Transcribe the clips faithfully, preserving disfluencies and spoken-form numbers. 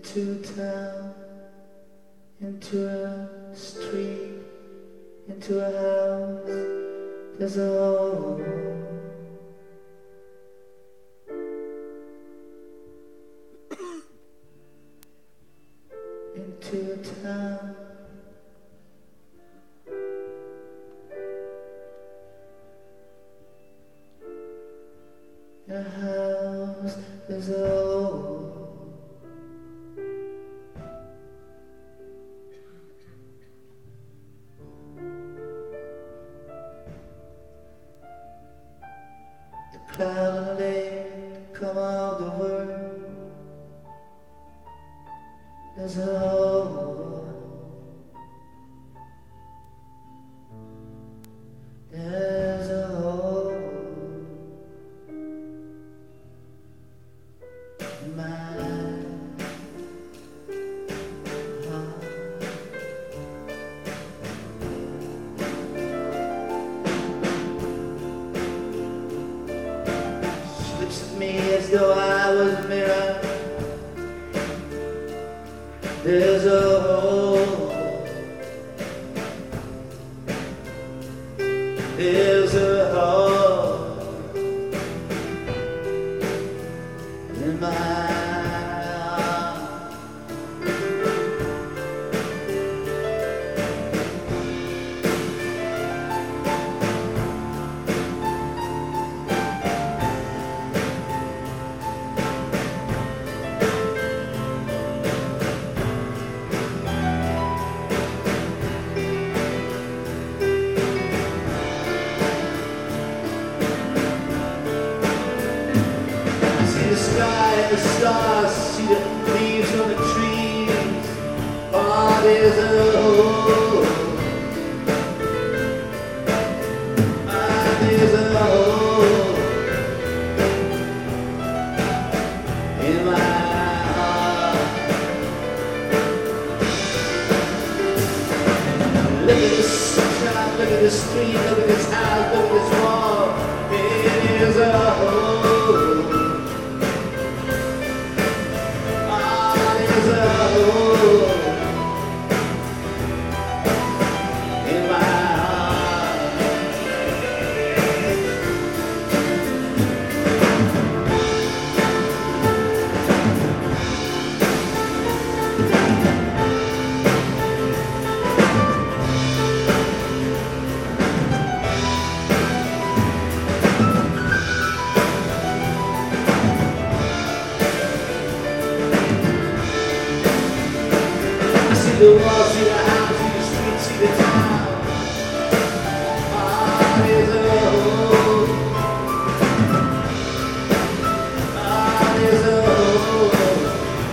into town, into a street, into a house. There's a hole. Into a town. In a house, there's a hole. The cloud and the lake come out of the world. There's a hole. There's a hole in my heart. She looks at me as though I was a mirror. There's a hole. There's a hole in my heart. The sky and the stars, see the leaves on the trees. Oh, there's a hole. Ah, there's a hole in my heart. Look at the sunshine, look at the street, look at this house, look at this wall. It is a hole. See the walls, see the house, see the street, see the town. Ah, there's a hole. Ah, there's a hole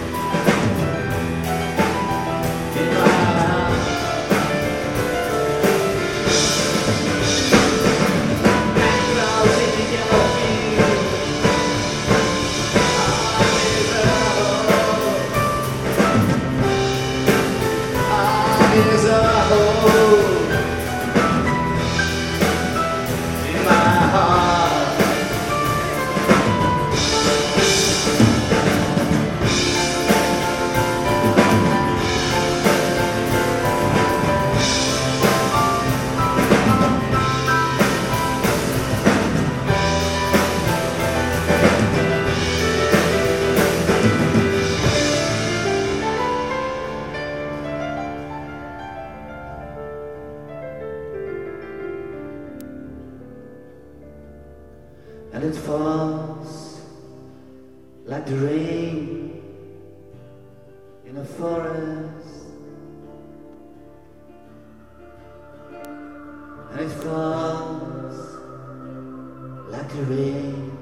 in my heart. Black clouds in the yellow field. Ah, there's a hole. There's a hole in my heart. And it falls like the rain in a forest. And it falls like the rain